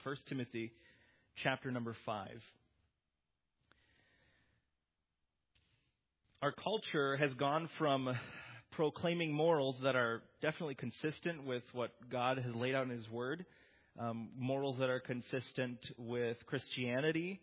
1 Timothy chapter number 5. Our culture has gone from proclaiming morals that are definitely consistent with what God has laid out in His Word, morals that are consistent with Christianity,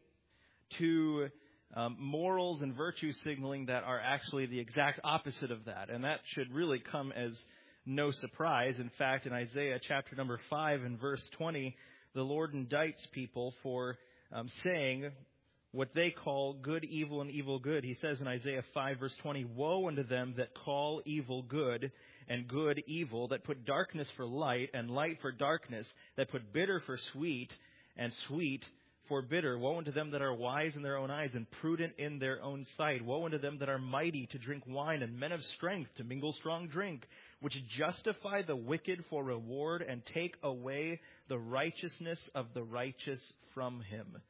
to morals and virtue signaling that are actually the exact opposite of that. And that should really come as no surprise. In fact, in Isaiah chapter number 5 and verse 20, the Lord indicts people for saying what they call good evil and evil good. He says in Isaiah 5 verse 20, "Woe unto them that call evil good and good evil, that put darkness for light and light for darkness, that put bitter for sweet and sweet for bitter. Woe unto them that are wise in their own eyes and prudent in their own sight. Woe unto them that are mighty to drink wine and men of strength to mingle strong drink, which justify the wicked for reward and take away the righteousness of the righteous from him."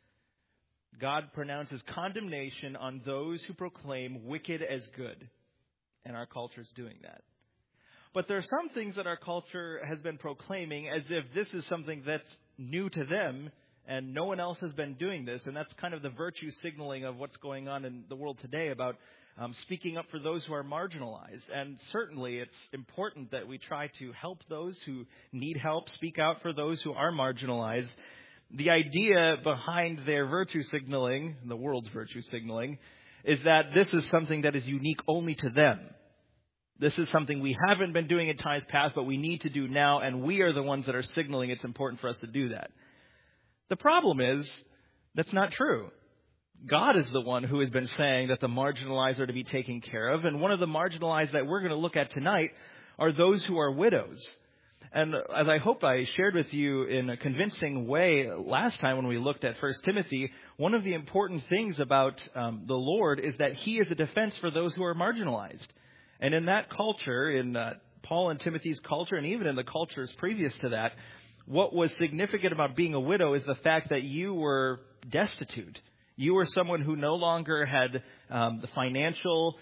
God pronounces condemnation on those who proclaim wicked as good. And our culture is doing that. But there are some things that our culture has been proclaiming as if this is something that's new to them and no one else has been doing this. And that's kind of the virtue signaling of what's going on in the world today about speaking up for those who are marginalized. And certainly it's important that we try to help those who need help, speak out for those who are marginalized. The idea behind their virtue signaling, the world's virtue signaling, is that this is something that is unique only to them. This is something we haven't been doing in times past, but we need to do now, and we are the ones that are signaling it's important for us to do that. The problem is, that's not true. God is the one who has been saying that the marginalized are to be taken care of, and one of the marginalized that we're going to look at tonight are those who are widows. And as I hope I shared with you in a convincing way last time when we looked at 1 Timothy, one of the important things about the Lord is that He is a defense for those who are marginalized. And in that culture, in Paul and Timothy's culture, and even in the cultures previous to that, what was significant about being a widow is the fact that you were destitute. You were someone who no longer had the financial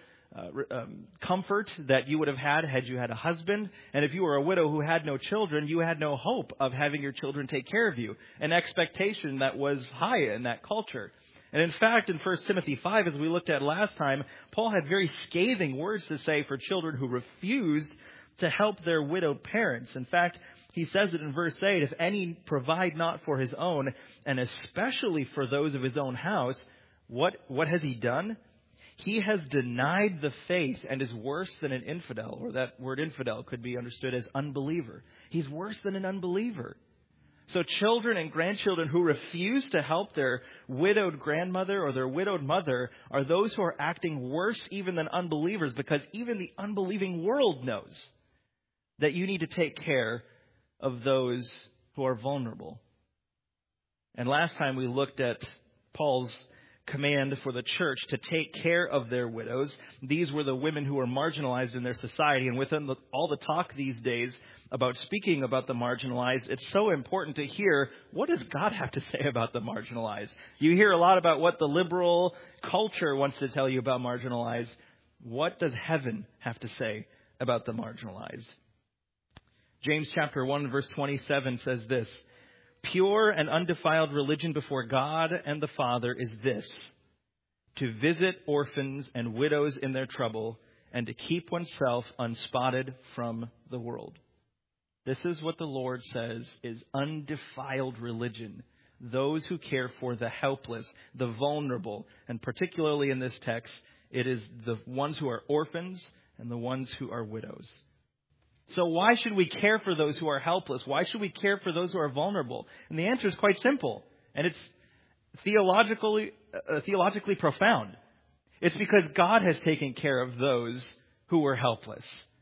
comfort that you would have had you had a husband. And if you were a widow who had no children, you had no hope of having your children take care of you. An expectation that was high in that culture. And in fact, in 1 Timothy 5, as we looked at last time, Paul had very scathing words to say for children who refused to help their widowed parents. In fact, he says it in verse 8, "If any provide not for his own, and especially for those of his own house, what has he done? He has denied the faith and is worse than an infidel," or that word infidel could be understood as unbeliever. He's worse than an unbeliever. So children and grandchildren who refuse to help their widowed grandmother or their widowed mother are those who are acting worse even than unbelievers, because even the unbelieving world knows that you need to take care of those who are vulnerable. And last time we looked at Paul's command for the church to take care of their widows. These were the women who were marginalized in their society. And within all the talk these days about speaking about the marginalized, it's so important to hear, what does God have to say about the marginalized? You hear a lot about what the liberal culture wants to tell you about marginalized. What does heaven have to say about the marginalized? James chapter 1 verse 27 says this, "Pure and undefiled religion before God and the Father is this, to visit orphans and widows in their trouble and to keep oneself unspotted from the world." This is what the Lord says is undefiled religion. Those who care for the helpless, the vulnerable, and particularly in this text, it is the ones who are orphans and the ones who are widows. So why should we care for those who are helpless? Why should we care for those who are vulnerable? And the answer is quite simple. And it's theologically profound. It's because God has taken care of those who were helpless.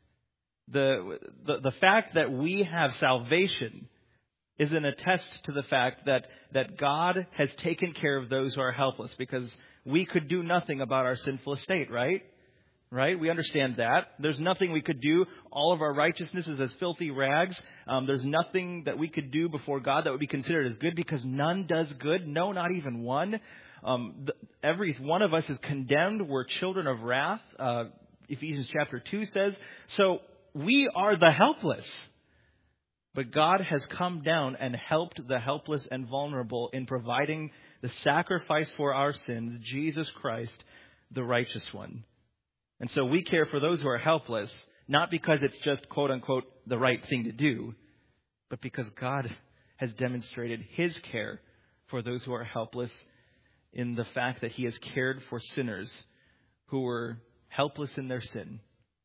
The fact that we have salvation is an attest to the fact that God has taken care of those who are helpless, because we could do nothing about our sinful state, right? Right? We understand that. There's nothing we could do. All of our righteousness is as filthy rags. There's nothing that we could do before God that would be considered as good, because none does good. No, not even one. Every one of us is condemned. We're children of wrath. Ephesians chapter 2 says. So we are the helpless. But God has come down and helped the helpless and vulnerable in providing the sacrifice for our sins, Jesus Christ, the righteous one. And so we care for those who are helpless, not because it's just, quote unquote, the right thing to do, but because God has demonstrated his care for those who are helpless in the fact that he has cared for sinners who were helpless in their sin.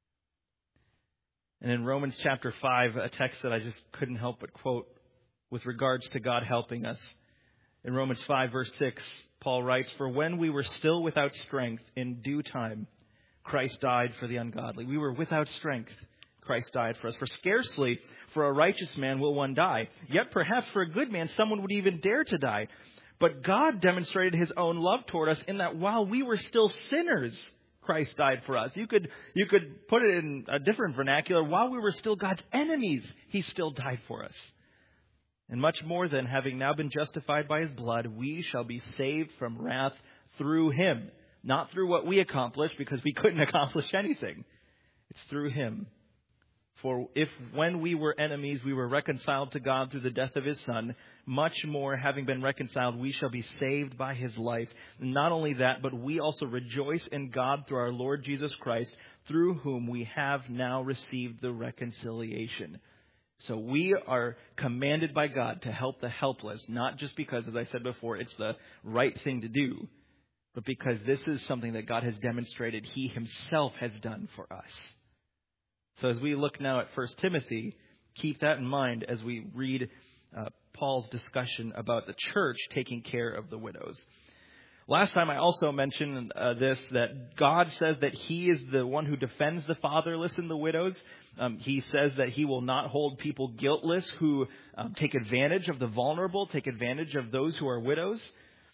And in Romans chapter 5, a text that I just couldn't help but quote with regards to God helping us. In Romans 5, verse 6, Paul writes, "For when we were still without strength, in due time, Christ died for the ungodly." We were without strength. Christ died for us. "For scarcely for a righteous man will one die. Yet perhaps for a good man someone would even dare to die. But God demonstrated his own love toward us in that while we were still sinners, Christ died for us." You could put it in a different vernacular. While we were still God's enemies, he still died for us. "And much more than having now been justified by his blood, we shall be saved from wrath through him." Not through what we accomplished, because we couldn't accomplish anything. It's through him. "For if when we were enemies, we were reconciled to God through the death of his Son, much more, having been reconciled, we shall be saved by his life. Not only that, but we also rejoice in God through our Lord Jesus Christ, through whom we have now received the reconciliation." So we are commanded by God to help the helpless, not just because, as I said before, it's the right thing to do, but because this is something that God has demonstrated he himself has done for us. So as we look now at 1 Timothy, keep that in mind as we read Paul's discussion about the church taking care of the widows. Last time I also mentioned that God says that he is the one who defends the fatherless and the widows. He says that he will not hold people guiltless who take advantage of the vulnerable, take advantage of those who are widows.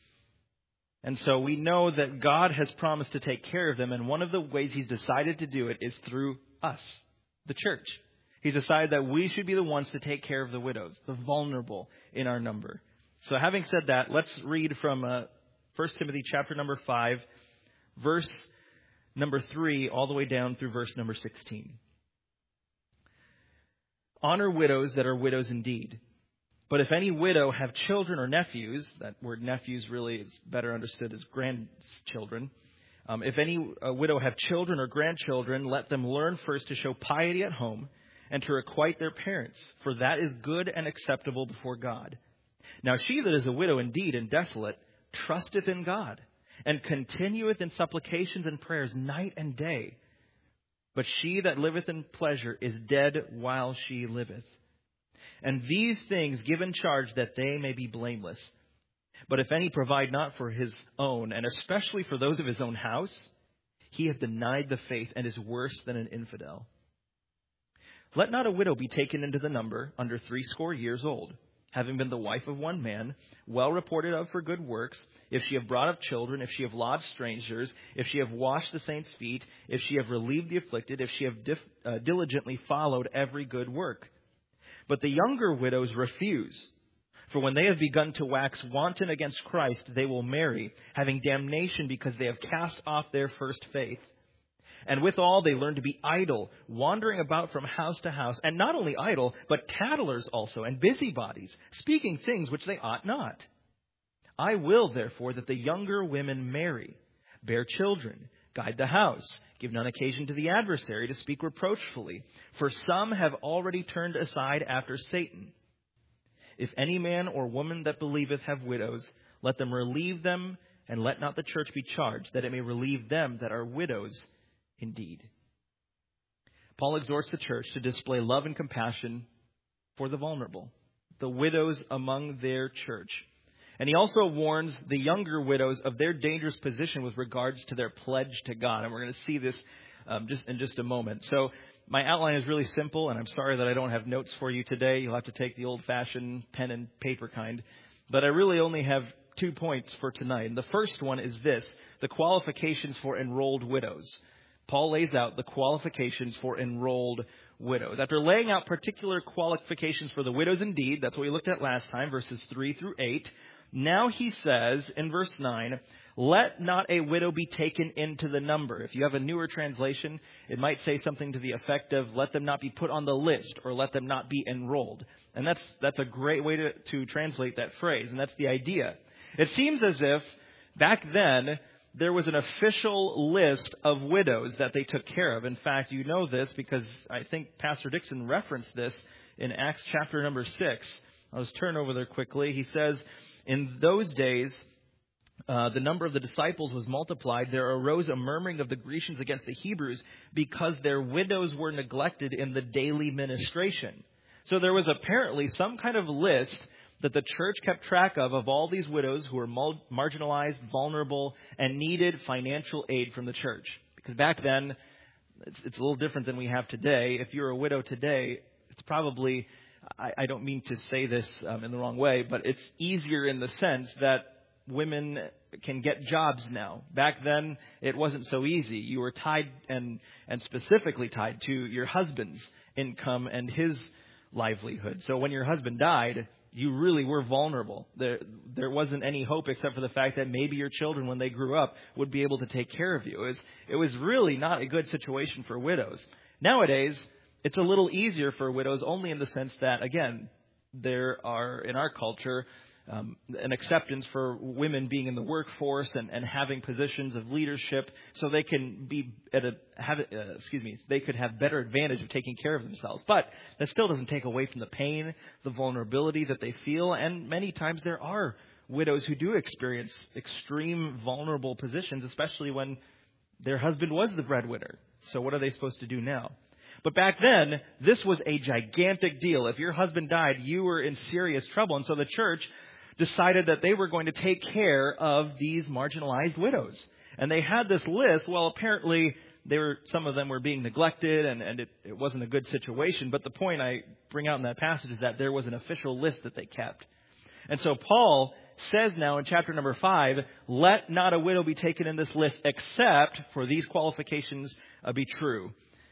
And so we know that God has promised to take care of them, and one of the ways he's decided to do it is through us, the church. He's decided that we should be the ones to take care of the widows, the vulnerable in our number. So having said that, let's read from 1 Timothy chapter number 5, verse number 3, all the way down through verse number 16. "Honor widows that are widows indeed. But if any widow have children or nephews," that word nephews really is better understood as grandchildren. "If any widow have children or grandchildren, let them learn first to show piety at home and to requite their parents, for that is good and acceptable before God. Now she that is a widow indeed and desolate trusteth in God, and continueth in supplications and prayers night and day. But she that liveth in pleasure is dead while she liveth. And these things give in charge that they may be blameless. But if any provide not for his own, and especially for those of his own house, he hath denied the faith and is worse than an infidel. Let not a widow be taken into the number under 80 years old, having been the wife of one man, well reported of for good works, if she have brought up children, if she have lodged strangers, if she have washed the saints' feet, if she have relieved the afflicted, if she have diligently followed every good work. But the younger widows refuse. For when they have begun to wax wanton against Christ, they will marry, having damnation because they have cast off their first faith. And withal they learn to be idle, wandering about from house to house, and not only idle, but tattlers also, and busybodies, speaking things which they ought not. I will, therefore, that the younger women marry, bear children, guide the house, give none occasion to the adversary to speak reproachfully, for some have already turned aside after Satan. If any man or woman that believeth have widows, let them relieve them, and let not the church be charged, that it may relieve them that are widows indeed." Paul exhorts the church to display love and compassion for the vulnerable, the widows among their church. And he also warns the younger widows of their dangerous position with regards to their pledge to God. And we're going to see this just a moment. So my outline is really simple, and I'm sorry that I don't have notes for you today. You'll have to take the old-fashioned pen and paper kind. But I really only have 2 points for tonight. And the first one is this: the qualifications for enrolled widows. Paul lays out the qualifications for enrolled widows. After laying out particular qualifications for the widows indeed, that's what we looked at last time, verses 3 through 8, now he says in verse 9, let not a widow be taken into the number. If you have a newer translation, it might say something to the effect of let them not be put on the list or let them not be enrolled. And that's a great way to translate that phrase, and that's the idea. It seems as if back then there was an official list of widows that they took care of. In fact, you know this because I think Pastor Dixon referenced this in Acts chapter number 6. I'll just turn over there quickly. He says, in those days, the number of the disciples was multiplied. There arose a murmuring of the Grecians against the Hebrews because their widows were neglected in the daily ministration. So there was apparently some kind of list that the church kept track of all these widows who were marginalized, vulnerable, and needed financial aid from the church. Because back then, it's a little different than we have today. If you're a widow today, it's probably, I don't mean to say this in the wrong way, but it's easier in the sense that women can get jobs now. Back then, it wasn't so easy. You were tied and specifically tied to your husband's income and his livelihood. So when your husband died, you really were vulnerable. There wasn't any hope except for the fact that maybe your children, when they grew up, would be able to take care of you. It was really not a good situation for widows. Nowadays, it's a little easier for widows only in the sense that, again, there are, in our culture, an acceptance for women being in the workforce and having positions of leadership, so they can be they could have better advantage of taking care of themselves. But that still doesn't take away from the pain, the vulnerability that they feel, and many times there are widows who do experience extreme vulnerable positions, especially when their husband was the breadwinner. So what are they supposed to do now? But back then, this was a gigantic deal. If your husband died, you were in serious trouble. And so the church decided that they were going to take care of these marginalized widows. And they had this list. Well, apparently, some of them were being neglected, and it wasn't a good situation. But the point I bring out in that passage is that there was an official list that they kept. And so Paul says now in chapter number 5, let not a widow be taken in this list except for these qualifications be true.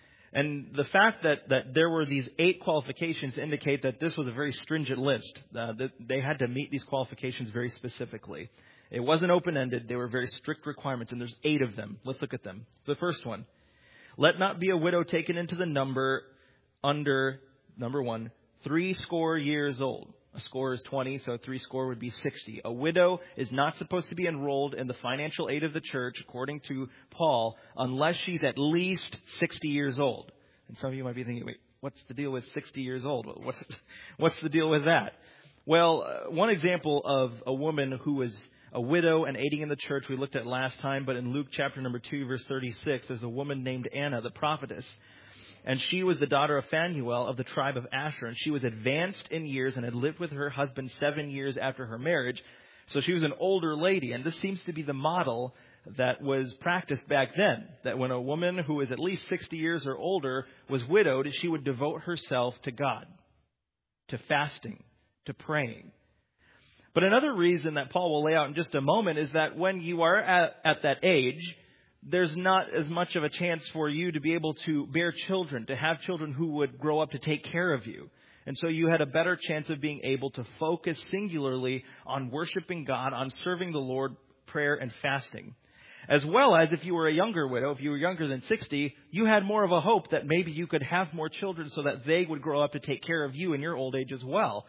And the fact that there were these 8 qualifications indicate that this was a very stringent list. That they had to meet these qualifications very specifically. It wasn't open-ended. They were very strict requirements, and there's 8 of them. Let's look at them. The first one, let not be a widow taken into the number under, number 1, 60 years old. A score is 20, so 60 would be 60. A widow is not supposed to be enrolled in the financial aid of the church, according to Paul, unless she's at least 60 years old. And some of you might be thinking, wait, what's the deal with 60 years old? What's the deal with that? Well, one example of a woman who was a widow and aiding in the church we looked at last time, but in Luke chapter number 2, verse 36, there's a woman named Anna, the prophetess. And she was the daughter of Phanuel of the tribe of Asher. And she was advanced in years and had lived with her husband 7 years after her marriage. So she was an older lady. And this seems to be the model that was practiced back then. That when a woman who was at least 60 years or older was widowed, she would devote herself to God, to fasting, to praying. But another reason that Paul will lay out in just a moment is that when you are at that age, there's not as much of a chance for you to be able to bear children, to have children who would grow up to take care of you. And so you had a better chance of being able to focus singularly on worshiping God, on serving the Lord, prayer, and fasting. As well as if you were a younger widow, if you were younger than 60, you had more of a hope that maybe you could have more children so that they would grow up to take care of you in your old age as well.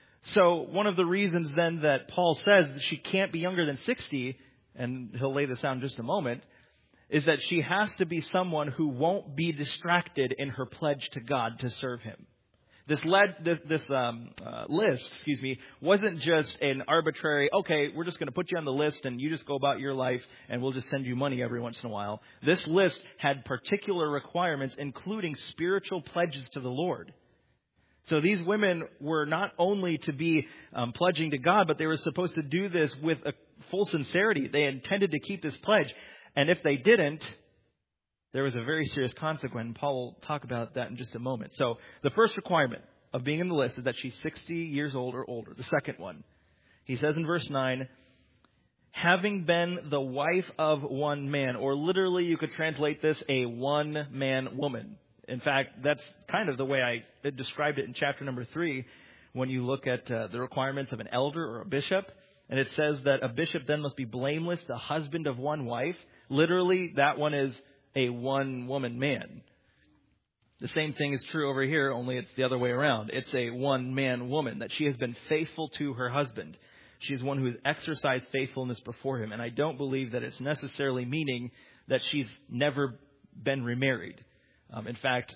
So one of the reasons then that Paul says that she can't be younger than 60, and he'll lay this out in just a moment, is that she has to be someone who won't be distracted in her pledge to God to serve Him. This list, wasn't just an arbitrary, okay, we're just going to put you on the list and you just go about your life and we'll just send you money every once in a while. This list had particular requirements, including spiritual pledges to the Lord. So these women were not only to be pledging to God, but they were supposed to do this with a full sincerity. They intended to keep this pledge. And if they didn't, there was a very serious consequence. Paul will talk about that in just a moment. So the first requirement of being in the list is that she's 60 years old or older. The second one, he says in verse 9, having been the wife of one man, or literally you could translate this a one-man woman. In fact, that's kind of the way I described it in chapter number 3 when you look at the requirements of an elder or a bishop. And it says that a bishop then must be blameless, the husband of one wife. Literally, that one is a one-woman man. The same thing is true over here, only it's the other way around. It's a one-man woman, that she has been faithful to her husband. She is one who has exercised faithfulness before him. And I don't believe that it's necessarily meaning that she's never been remarried. In fact,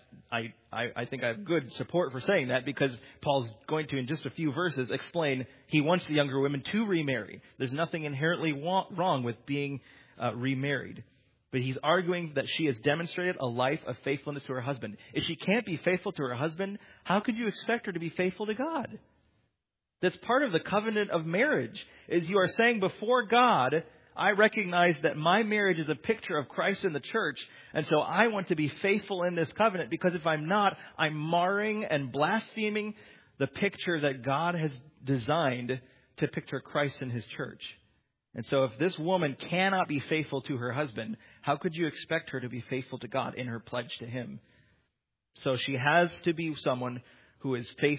I think I have good support for saying that, because Paul's going to, in just a few verses, explain he wants the younger women to remarry. There's nothing inherently wrong with being remarried. But he's arguing that she has demonstrated a life of faithfulness to her husband. If she can't be faithful to her husband, how could you expect her to be faithful to God? That's part of the covenant of marriage, is you are saying before God, I recognize that my marriage is a picture of Christ in the church, and so I want to be faithful in this covenant, because if I'm not, I'm marring and blaspheming the picture that God has designed to picture Christ in his church. And so if this woman cannot be faithful to her husband, how could you expect her to be faithful to God in her pledge to him? So she has to be someone who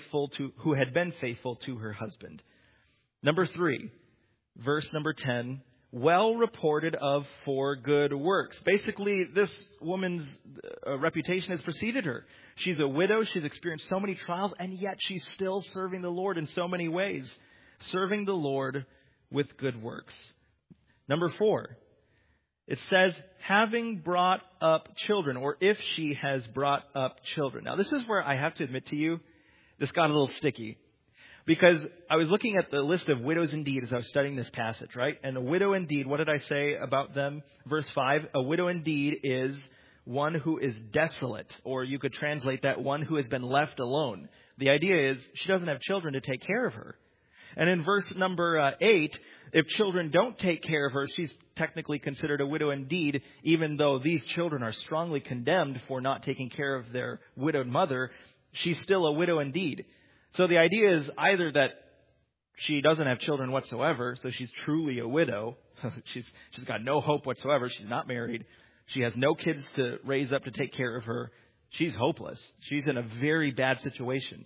had been faithful to her husband. Number 3, verse number 10, well reported of for good works. Basically, this woman's reputation has preceded her. She's a widow. She's experienced so many trials, and yet she's still serving the Lord in so many ways. Serving the Lord with good works. Number 4, it says, having brought up children, or if she has brought up children. Now, this is where I have to admit to you, this got a little sticky. Because I was looking at the list of widows indeed as I was studying this passage, right? And a widow indeed, what did I say about them? Verse 5, a widow indeed is one who is desolate, or you could translate that, one who has been left alone. The idea is she doesn't have children to take care of her. And in verse number 8, if children don't take care of her, she's technically considered a widow indeed, even though these children are strongly condemned for not taking care of their widowed mother. She's still a widow indeed. So the idea is either that she doesn't have children whatsoever, so she's truly a widow. She's got no hope whatsoever. She's not married. She has no kids to raise up to take care of her. She's hopeless. She's in a very bad situation.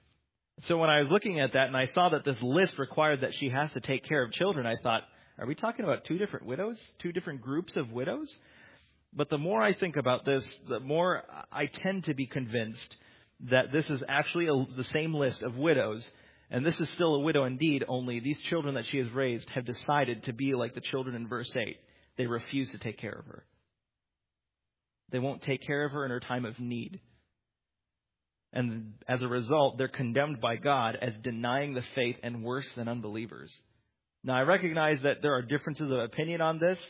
So when I was looking at that and I saw that this list required that she has to take care of children, I thought, are we talking about 2 different widows? 2 different groups of widows? But the more I think about this, the more I tend to be convinced that this is actually the same list of widows. And this is still a widow indeed, only these children that she has raised have decided to be like the children in verse 8. They refuse to take care of her. They won't take care of her in her time of need. And as a result, they're condemned by God as denying the faith and worse than unbelievers. Now, I recognize that there are differences of opinion on this.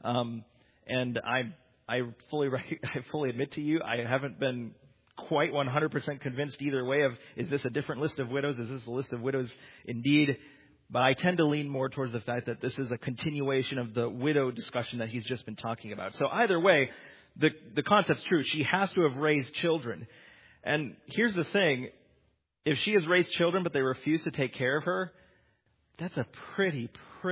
And I fully admit to you, I haven't been quite 100% convinced either way of, is this a different list of widows? Is this a list of widows indeed? But I tend to lean more towards the fact that this is a continuation of the widow discussion that he's just been talking about. So either way, the concept's true. She has to have raised children. And here's the thing. If she has raised children but they refuse to take care of her, that's a pretty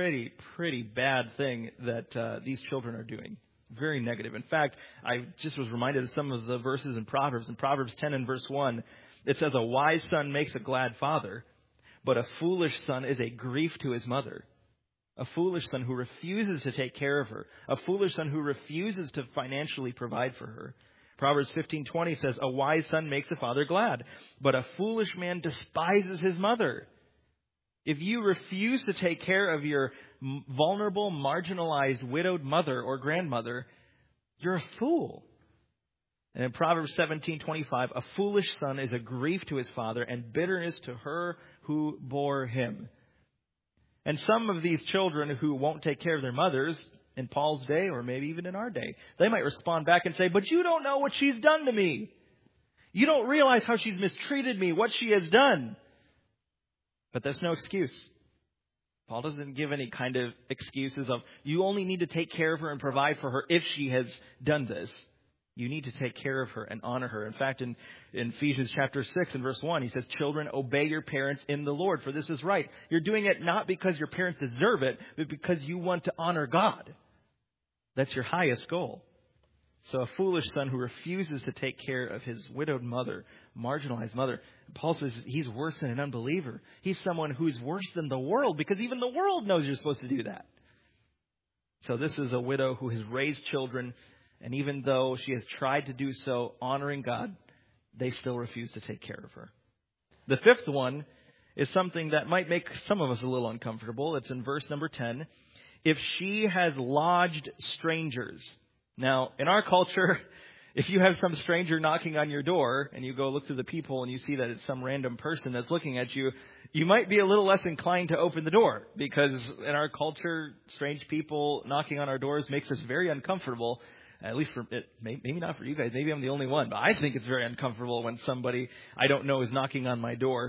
bad thing that these children are doing. Very negative. In fact, I just was reminded of some of the verses in Proverbs. In Proverbs 10 and verse 1, it says, a wise son makes a glad father, but a foolish son is a grief to his mother. A foolish son who refuses to take care of her. A foolish son who refuses to financially provide for her. Proverbs 15:20 says, a wise son makes a father glad, but a foolish man despises his mother. If you refuse to take care of your vulnerable, marginalized, widowed mother or grandmother, you're a fool. And in Proverbs 17:25, a foolish son is a grief to his father and bitterness to her who bore him. And some of these children who won't take care of their mothers in Paul's day, or maybe even in our day, they might respond back and say, but you don't know what she's done to me. You don't realize how she's mistreated me, what she has done. But that's no excuse. Paul doesn't give any kind of excuses of, you only need to take care of her and provide for her if she has done this. You need to take care of her and honor her. In fact, in Ephesians chapter 6 and verse 1, he says, children, obey your parents in the Lord, for this is right. You're doing it not because your parents deserve it, but because you want to honor God. That's your highest goal. So a foolish son who refuses to take care of his widowed mother, marginalized mother. Paul says he's worse than an unbeliever. He's someone who's worse than the world because even the world knows you're supposed to do that. So this is a widow who has raised children, and even though she has tried to do so honoring God, they still refuse to take care of her. The fifth one is something that might make some of us a little uncomfortable. It's in verse number 10. If she has lodged strangers. Now, in our culture, if you have some stranger knocking on your door and you go look through the people and you see that it's some random person that's looking at you, you might be a little less inclined to open the door because in our culture, strange people knocking on our doors makes us very uncomfortable. At least for it, maybe not for you guys. Maybe I'm the only one, but I think it's very uncomfortable when somebody I don't know is knocking on my door.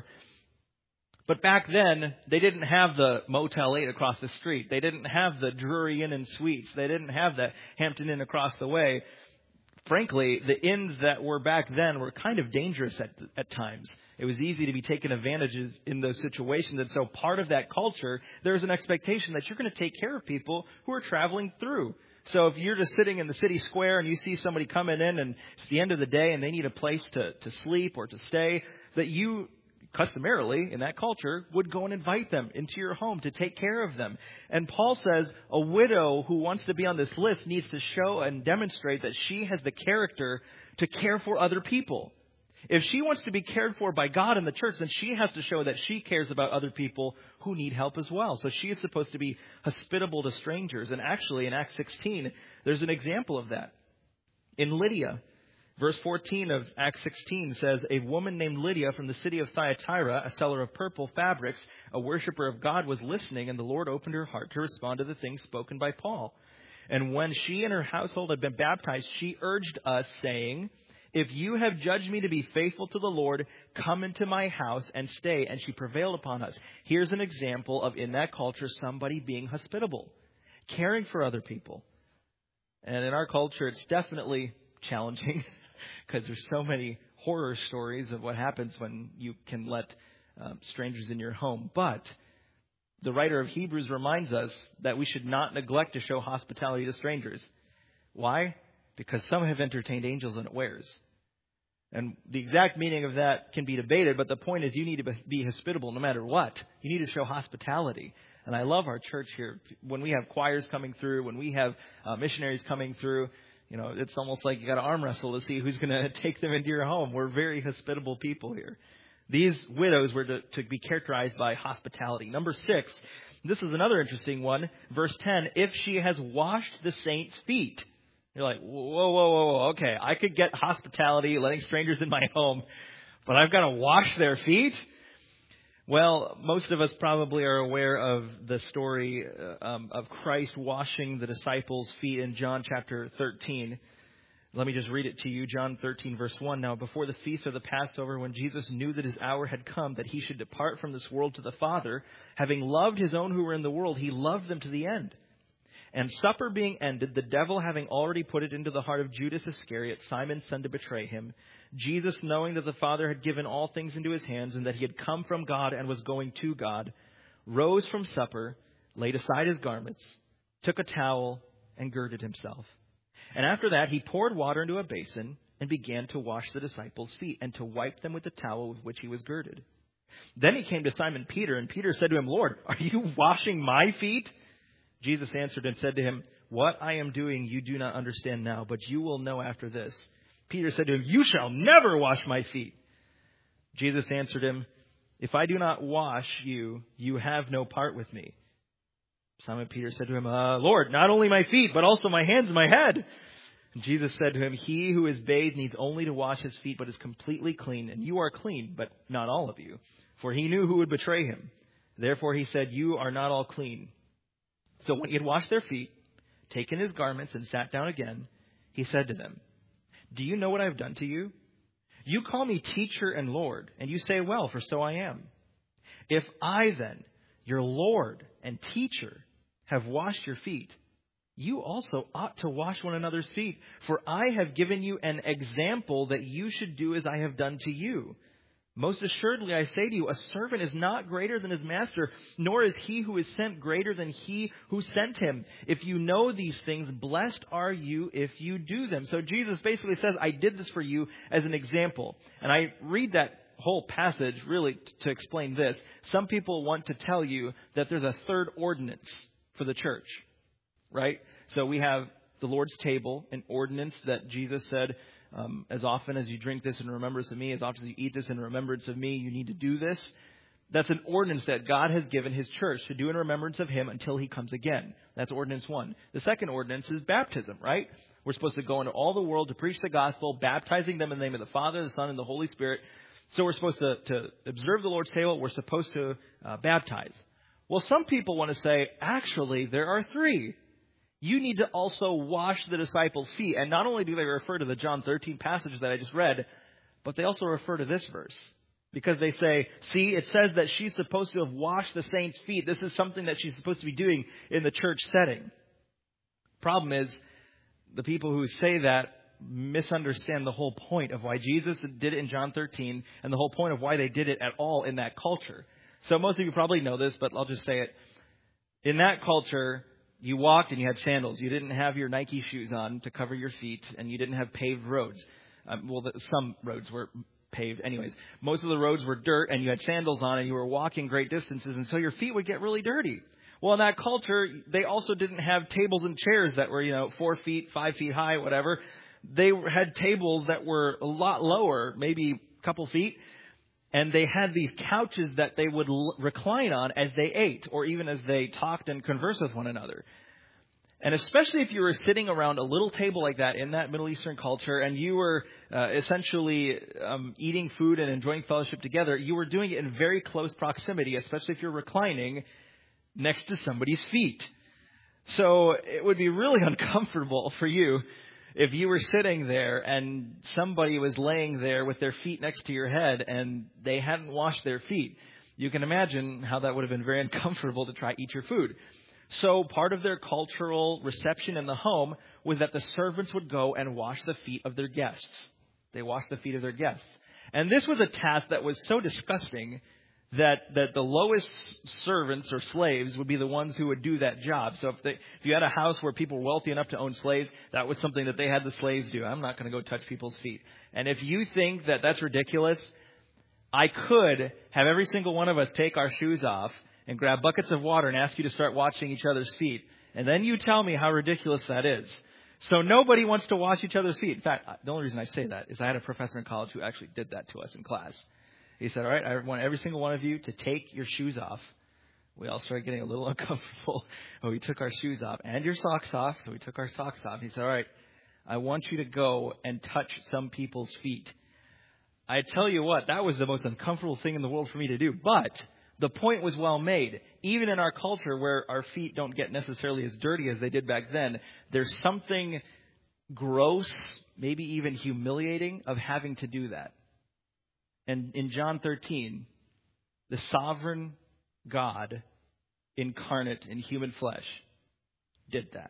But back then, they didn't have the Motel 8 across the street. They didn't have the Drury Inn and Suites. They didn't have the Hampton Inn across the way. Frankly, the inns that were back then were kind of dangerous at times. It was easy to be taken advantage of in those situations. And so part of that culture, there's an expectation that you're going to take care of people who are traveling through. So if you're just sitting in the city square and you see somebody coming in and it's the end of the day and they need a place to sleep or to stay, that you customarily, in that culture, would go and invite them into your home to take care of them. And Paul says a widow who wants to be on this list needs to show and demonstrate that she has the character to care for other people. If she wants to be cared for by God and the church, then she has to show that she cares about other people who need help as well. So she is supposed to be hospitable to strangers. And actually, in Acts 16, there's an example of that. In Lydia, verse 14 of Acts 16 says, a woman named Lydia from the city of Thyatira, a seller of purple fabrics, a worshiper of God, was listening, and the Lord opened her heart to respond to the things spoken by Paul. And when she and her household had been baptized, she urged us, saying, if you have judged me to be faithful to the Lord, come into my house and stay. And she prevailed upon us. Here's an example of, in that culture, somebody being hospitable, caring for other people. And in our culture, it's definitely challenging because there's so many horror stories of what happens when you can let strangers in your home. But the writer of Hebrews reminds us that we should not neglect to show hospitality to strangers. Why? Because some have entertained angels unawares. And the exact meaning of that can be debated, but the point is you need to be hospitable no matter what. You need to show hospitality. And I love our church here. When we have choirs coming through, when we have missionaries coming through, you know, it's almost like you got to arm wrestle to see who's going to take them into your home. We're very hospitable people here. These widows were to be characterized by hospitality. Number 6, this is another interesting one. Verse 10, if she has washed the saints' feet. You're like, whoa. Okay, I could get hospitality, letting strangers in my home, but I've got to wash their feet? Well, most of us probably are aware of the story of Christ washing the disciples' feet in John chapter 13. Let me just read it to you. John 13, verse 1. Now, before the feast of the Passover, when Jesus knew that his hour had come, that he should depart from this world to the Father, having loved his own who were in the world, he loved them to the end. And supper being ended, the devil having already put it into the heart of Judas Iscariot, Simon's son, to betray him, Jesus, knowing that the Father had given all things into his hands and that he had come from God and was going to God, rose from supper, laid aside his garments, took a towel, and girded himself. And after that, he poured water into a basin and began to wash the disciples' feet and to wipe them with the towel with which he was girded. Then he came to Simon Peter, and Peter said to him, Lord, are you washing my feet? Jesus answered and said to him, what I am doing you do not understand now, but you will know after this. Peter said to him, you shall never wash my feet. Jesus answered him, if I do not wash you, you have no part with me. Simon Peter said to him, Lord, not only my feet, but also my hands and my head. And Jesus said to him, he who is bathed needs only to wash his feet, but is completely clean. And you are clean, but not all of you. For he knew who would betray him. Therefore he said, you are not all clean. So when he had washed their feet, taken his garments, and sat down again, he said to them, do you know what I have done to you? You call me teacher and Lord, and you say, well, for so I am. If I then, your Lord and teacher, have washed your feet, you also ought to wash one another's feet. For I have given you an example that you should do as I have done to you. Most assuredly, I say to you, a servant is not greater than his master, nor is he who is sent greater than he who sent him. If you know these things, blessed are you if you do them. So Jesus basically says, I did this for you as an example. And I read that whole passage really to explain this. Some people want to tell you that there's a third ordinance for the church, right? So we have the Lord's table, an ordinance that Jesus said, as often as you drink this in remembrance of me, as often as you eat this in remembrance of me, you need to do this. That's an ordinance that God has given his church to do in remembrance of him until he comes again. That's ordinance 1. The second ordinance is baptism, right? We're supposed to go into all the world to preach the gospel, baptizing them in the name of the Father, the Son, and the Holy Spirit. So we're supposed to observe the Lord's table. We're supposed to baptize. Well, some people want to say, actually, there are 3. You need to also wash the disciples' feet. And not only do they refer to the John 13 passage that I just read, but they also refer to this verse. Because they say, see, it says that she's supposed to have washed the saints' feet. This is something that she's supposed to be doing in the church setting. Problem is, the people who say that misunderstand the whole point of why Jesus did it in John 13 and the whole point of why they did it at all in that culture. So most of you probably know this, but I'll just say it. In that culture, you walked and you had sandals. You didn't have your Nike shoes on to cover your feet, and you didn't have paved roads. Some roads were paved. Anyways, most of the roads were dirt, and you had sandals on, and you were walking great distances, and so your feet would get really dirty. Well, in that culture, they also didn't have tables and chairs that were, 4 feet, 5 feet high, whatever. They had tables that were a lot lower, maybe a couple feet, and they had these couches that they would recline on as they ate or even as they talked and conversed with one another. And especially if you were sitting around a little table like that in that Middle Eastern culture and you were essentially eating food and enjoying fellowship together, you were doing it in very close proximity, especially if you're reclining next to somebody's feet. So it would be really uncomfortable for you if you were sitting there and somebody was laying there with their feet next to your head and they hadn't washed their feet. You can imagine how that would have been very uncomfortable to try to eat your food. So part of their cultural reception in the home was that the servants would go and wash the feet of their guests. They washed the feet of their guests. And this was a task that was so disgusting that the lowest servants or slaves would be the ones who would do that job. So if you had a house where people were wealthy enough to own slaves, that was something that they had the slaves do. I'm not going to go touch people's feet. And if you think that that's ridiculous, I could have every single one of us take our shoes off and grab buckets of water and ask you to start washing each other's feet. And then you tell me how ridiculous that is. So nobody wants to wash each other's feet. In fact, the only reason I say that is I had a professor in college who actually did that to us in class. He said, all right, I want every single one of you to take your shoes off. We all started getting a little uncomfortable. Oh, we took our shoes off and your socks off. So we took our socks off. He said, all right, I want you to go and touch some people's feet. I tell you what, that was the most uncomfortable thing in the world for me to do. But the point was well made. Even in our culture where our feet don't get necessarily as dirty as they did back then, there's something gross, maybe even humiliating of having to do that. And in John 13, the sovereign God incarnate in human flesh did that.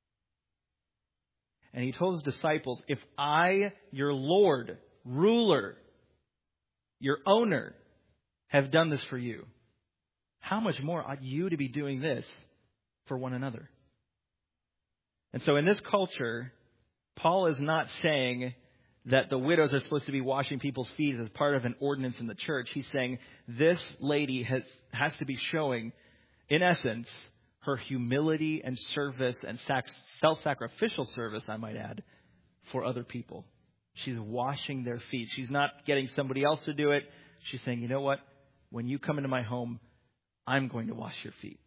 And he told his disciples, if I, your Lord, ruler, your owner, have done this for you, how much more ought you to be doing this for one another? And so in this culture, Paul is not saying that the widows are supposed to be washing people's feet as part of an ordinance in the church. He's saying this lady has to be showing, in essence, her humility and service and self-sacrificial service, I might add, for other people. She's washing their feet. She's not getting somebody else to do it. She's saying, you know what? When you come into my home, I'm going to wash your feet.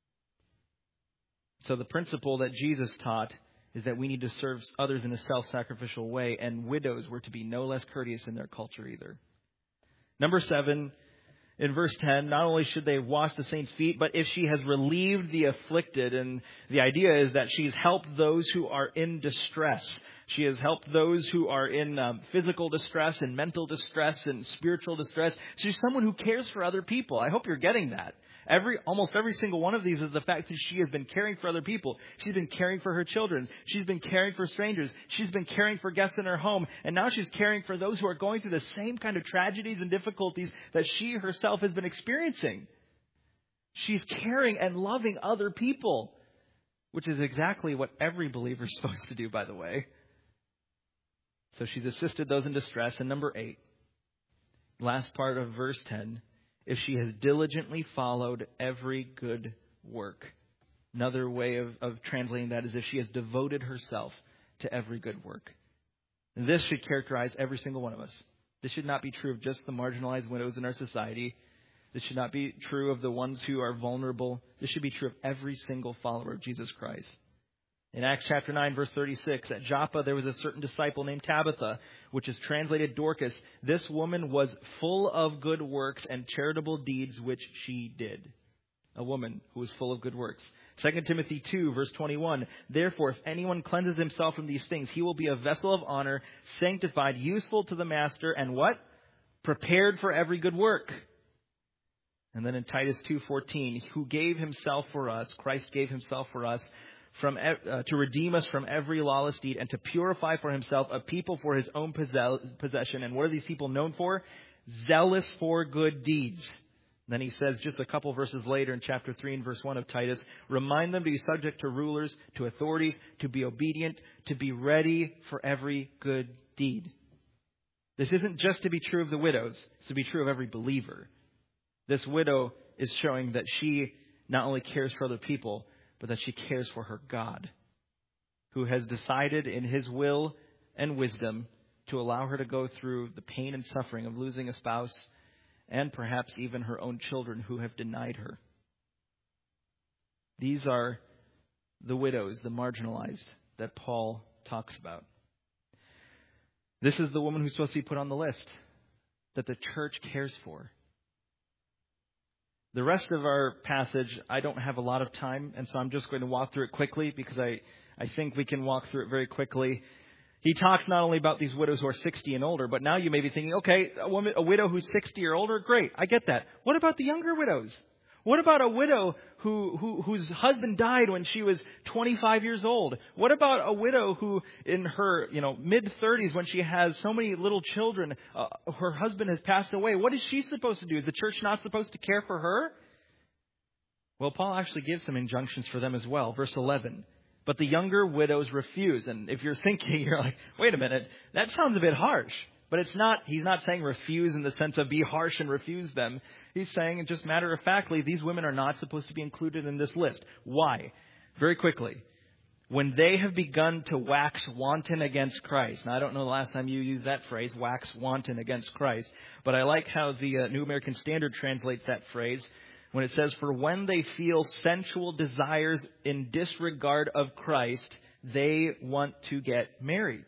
So the principle that Jesus taught is that we need to serve others in a self-sacrificial way, and widows were to be no less courteous in their culture either. Number 7, in verse 10, not only should they wash the saints' feet, but if she has relieved the afflicted, and the idea is that she's helped those who are in distress. She has helped those who are in physical distress and mental distress and spiritual distress. She's someone who cares for other people. I hope you're getting that. Almost every single one of these is the fact that she has been caring for other people. She's been caring for her children. She's been caring for strangers. She's been caring for guests in her home. And now she's caring for those who are going through the same kind of tragedies and difficulties that she herself has been experiencing. She's caring and loving other people, which is exactly what every believer is supposed to do, by the way. So she's assisted those in distress. And number 8, last part of verse 10, if she has diligently followed every good work. Another way of translating that is if she has devoted herself to every good work. And this should characterize every single one of us. This should not be true of just the marginalized widows in our society. This should not be true of the ones who are vulnerable. This should be true of every single follower of Jesus Christ. In Acts chapter 9, verse 36, at Joppa there was a certain disciple named Tabitha, which is translated Dorcas. This woman was full of good works and charitable deeds which she did. A woman who was full of good works. 2 Timothy 2, verse 21, therefore, if anyone cleanses himself from these things, he will be a vessel of honor, sanctified, useful to the master, and what? Prepared for every good work. And then in Titus 2:14, who gave himself for us, Christ gave himself for us, to redeem us from every lawless deed and to purify for himself a people for his own possession. And what are these people known for? Zealous for good deeds. And then he says just a couple verses later in chapter 3 and verse 1 of Titus, remind them to be subject to rulers, to authorities, to be obedient, to be ready for every good deed. This isn't just to be true of the widows, it's to be true of every believer. This widow is showing that she not only cares for other people, but that she cares for her God, who has decided in his will and wisdom to allow her to go through the pain and suffering of losing a spouse and perhaps even her own children who have denied her. These are the widows, the marginalized, that Paul talks about. This is the woman who's supposed to be put on the list that the church cares for. The rest of our passage, I don't have a lot of time, and so I'm just going to walk through it quickly because I think we can walk through it very quickly. He talks not only about these widows who are 60 and older, but now you may be thinking, okay, a widow who's 60 or older, great, I get that. What about the younger widows? What about a widow whose husband died when she was 25 years old? What about a widow who in her mid-30s when she has so many little children, her husband has passed away? What is she supposed to do? Is the church not supposed to care for her? Well, Paul actually gives some injunctions for them as well. Verse 11. But the younger widows refuse. And if you're thinking, you're like, wait a minute, that sounds a bit harsh. But it's not, he's not saying refuse in the sense of be harsh and refuse them. He's saying, just matter-of-factly, these women are not supposed to be included in this list. Why? Very quickly. When they have begun to wax wanton against Christ. Now, I don't know the last time you used that phrase, wax wanton against Christ. But I like how the New American Standard translates that phrase when it says, for when they feel sensual desires in disregard of Christ, they want to get married.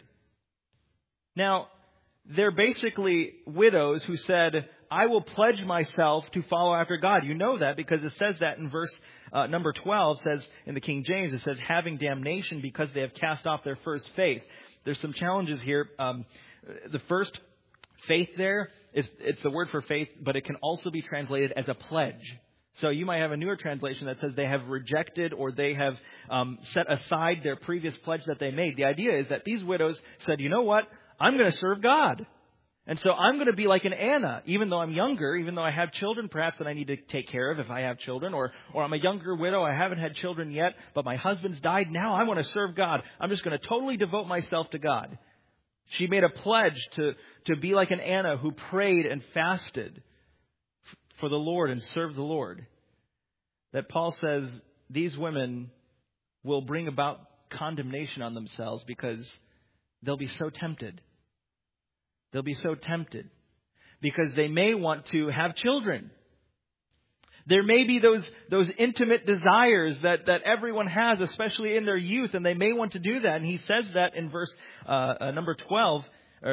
Now, they're basically widows who said, I will pledge myself to follow after God. You know that because it says that in verse number 12, says in the King James, it says, having damnation because they have cast off their first faith. There's some challenges here. The first faith there, it's the word for faith, but it can also be translated as a pledge. So you might have a newer translation that says they have rejected or they have set aside their previous pledge that they made. The idea is that these widows said, you know what? I'm going to serve God. And so I'm going to be like an Anna, even though I'm younger, even though I have children perhaps that I need to take care of if I have children, or I'm a younger widow, I haven't had children yet, but my husband's died. Now I want to serve God. I'm just going to totally devote myself to God. She made a pledge to be like an Anna who prayed and fasted for the Lord and served the Lord. That Paul says these women will bring about condemnation on themselves because they'll be so tempted. They'll be so tempted because they may want to have children. There may be those intimate desires that everyone has, especially in their youth, and they may want to do that. And he says that in verse number 12,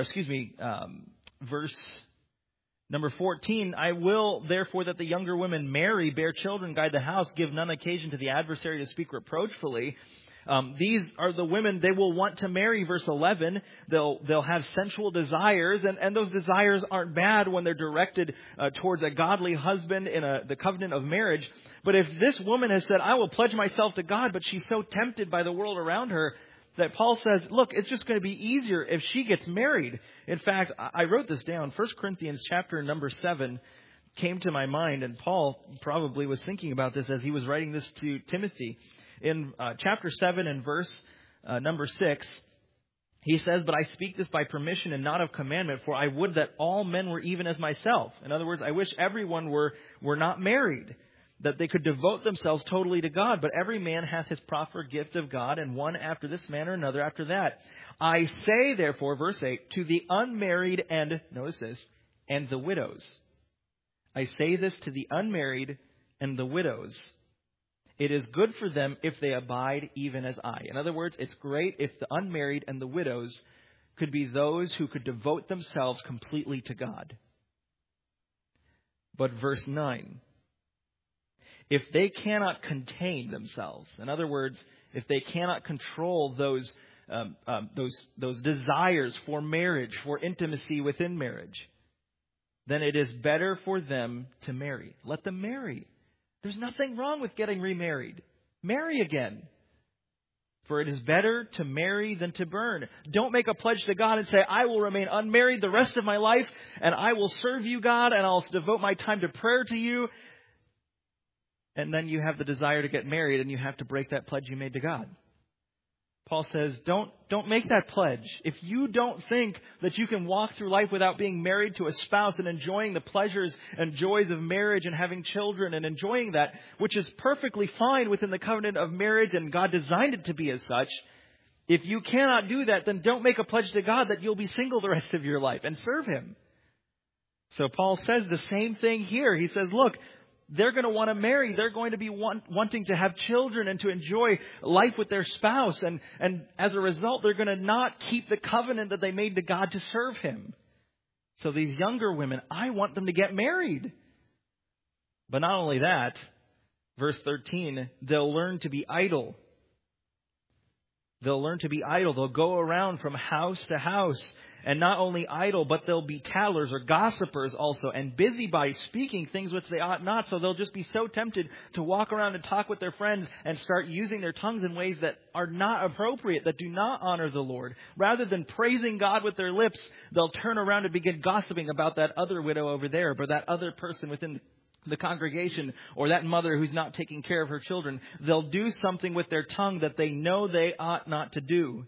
verse number 14. I will, therefore, that the younger women marry, bear children, guide the house, give none occasion to the adversary to speak reproachfully. These are the women they will want to marry. Verse 11, they'll have sensual desires, and those desires aren't bad when they're directed towards a godly husband in the covenant of marriage. But if this woman has said, I will pledge myself to God, but she's so tempted by the world around her that Paul says, look, it's just going to be easier if she gets married. In fact, I wrote this down. 1 Corinthians chapter number 7 came to my mind, and Paul probably was thinking about this as he was writing this to Timothy. In chapter 7 and verse number 6, he says, but I speak this by permission and not of commandment, for I would that all men were even as myself. In other words, I wish everyone were not married, that they could devote themselves totally to God. But every man hath his proper gift of God, and one after this manner, another after that. I say, therefore, verse 8, to the unmarried and, notice this, and the widows. I say this to the unmarried and the widows. It is good for them if they abide even as I. In other words, it's great if the unmarried and the widows could be those who could devote themselves completely to God. But verse 9, if they cannot contain themselves, in other words, if they cannot control those desires for marriage, for intimacy within marriage, then it is better for them to marry. Let them marry. There's nothing wrong with getting remarried. Marry again. For it is better to marry than to burn. Don't make a pledge to God and say, I will remain unmarried the rest of my life, and I will serve you, God, and I'll devote my time to prayer to you. And then you have the desire to get married, and you have to break that pledge you made to God. Paul says, don't make that pledge. If you don't think that you can walk through life without being married to a spouse and enjoying the pleasures and joys of marriage and having children and enjoying that, which is perfectly fine within the covenant of marriage and God designed it to be as such, if you cannot do that, then don't make a pledge to God that you'll be single the rest of your life and serve Him. So Paul says the same thing here. He says, look, they're going to want to marry. They're going to be wanting to have children and to enjoy life with their spouse. And as a result, they're going to not keep the covenant that they made to God to serve Him. So these younger women, I want them to get married. But not only that, verse 13, they'll learn to be idle. They'll learn to be idle. They'll go around from house to house. And not only idle, but they'll be tattlers or gossipers also, and busybodies, speaking things which they ought not. So they'll just be so tempted to walk around and talk with their friends and start using their tongues in ways that are not appropriate, that do not honor the Lord. Rather than praising God with their lips, they'll turn around and begin gossiping about that other widow over there, or that other person within the congregation, or that mother who's not taking care of her children. They'll do something with their tongue that they know they ought not to do.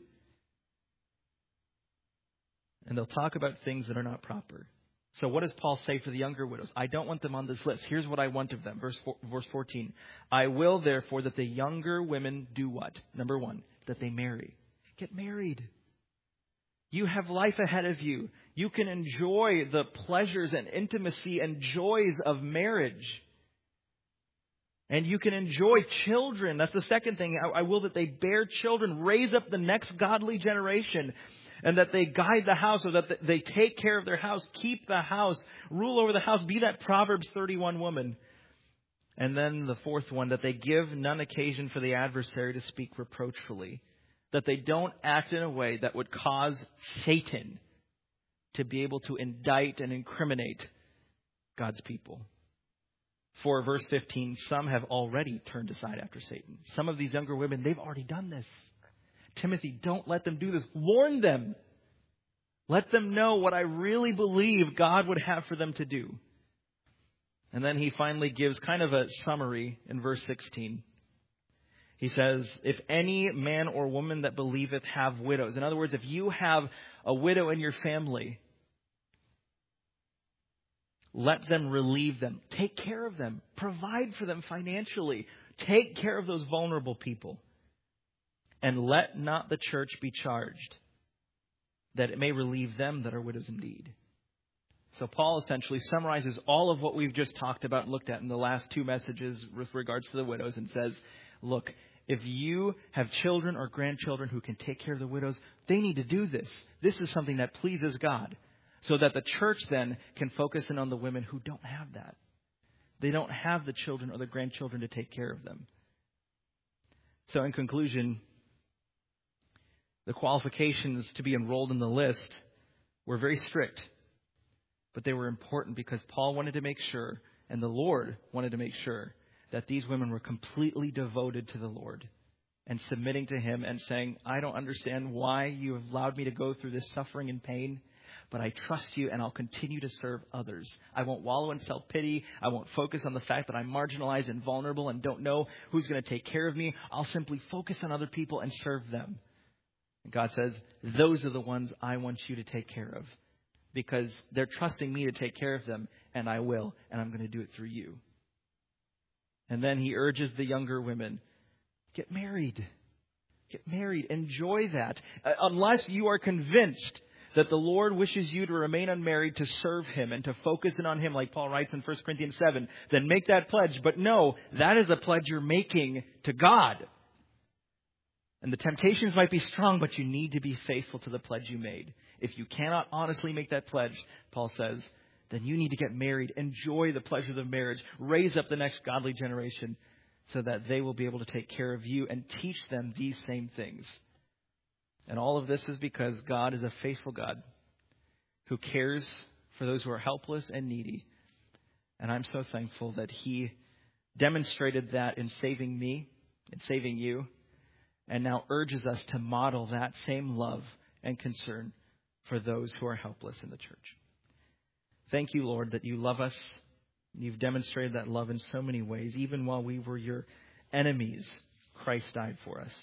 And they'll talk about things that are not proper. So what does Paul say for the younger widows? I don't want them on this list. Here's what I want of them. Verse 14. I will therefore that the younger women do what? Number one, that they marry. Get married. You have life ahead of you. You can enjoy the pleasures and intimacy and joys of marriage. And you can enjoy children. That's the second thing. I will that they bear children, raise up the next godly generation. And that they guide the house, or that they take care of their house, keep the house, rule over the house, be that Proverbs 31 woman. And then the fourth one, that they give none occasion for the adversary to speak reproachfully. That they don't act in a way that would cause Satan to be able to indict and incriminate God's people. For verse 15, some have already turned aside after Satan. Some of these younger women, they've already done this. Timothy, don't let them do this. Warn them. Let them know what I really believe God would have for them to do. And then he finally gives kind of a summary in verse 16. He says, if any man or woman that believeth have widows. In other words, if you have a widow in your family, let them relieve them. Take care of them. Provide for them financially. Take care of those vulnerable people. And let not the church be charged, that it may relieve them that are widows indeed. So Paul essentially summarizes all of what we've just talked about and looked at in the last two messages with regards to the widows, and says, look, if you have children or grandchildren who can take care of the widows, they need to do this. This is something that pleases God, so that the church then can focus in on the women who don't have that. They don't have the children or the grandchildren to take care of them. So in conclusion, The qualifications to be enrolled in the list were very strict, but they were important because Paul wanted to make sure, and the Lord wanted to make sure, that these women were completely devoted to the Lord and submitting to Him and saying, I don't understand why you have allowed me to go through this suffering and pain, but I trust you and I'll continue to serve others. I won't wallow in self-pity. I won't focus on the fact that I'm marginalized and vulnerable and don't know who's going to take care of me. I'll simply focus on other people and serve them. And God says, those are the ones I want you to take care of because they're trusting me to take care of them, and I will, and I'm going to do it through you. And then He urges the younger women, get married. Get married. Enjoy that. Unless you are convinced that the Lord wishes you to remain unmarried to serve Him and to focus in on Him, like Paul writes in 1 Corinthians 7, then make that pledge. But no, that is a pledge you're making to God. And the temptations might be strong, but you need to be faithful to the pledge you made. If you cannot honestly make that pledge, Paul says, then you need to get married. Enjoy the pleasures of marriage. Raise up the next godly generation so that they will be able to take care of you and teach them these same things. And all of this is because God is a faithful God who cares for those who are helpless and needy. And I'm so thankful that He demonstrated that in saving me, in saving you, and now urges us to model that same love and concern for those who are helpless in the church. Thank you, Lord, that you love us. You've demonstrated that love in so many ways. Even while we were your enemies, Christ died for us.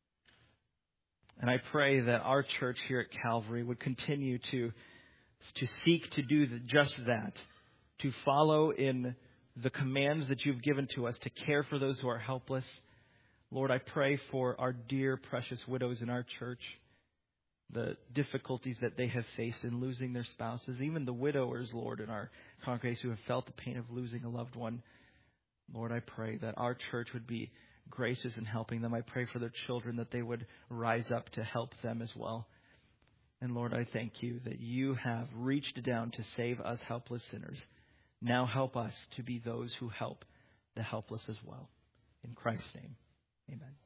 And I pray that our church here at Calvary would continue to seek to do just that, to follow in the commands that you've given to us, to care for those who are helpless. Lord, I pray for our dear, precious widows in our church, the difficulties that they have faced in losing their spouses, even the widowers, Lord, in our congregation who have felt the pain of losing a loved one. Lord, I pray that our church would be gracious in helping them. I pray for their children that they would rise up to help them as well. And Lord, I thank you that you have reached down to save us helpless sinners. Now help us to be those who help the helpless as well. In Christ's name, amen.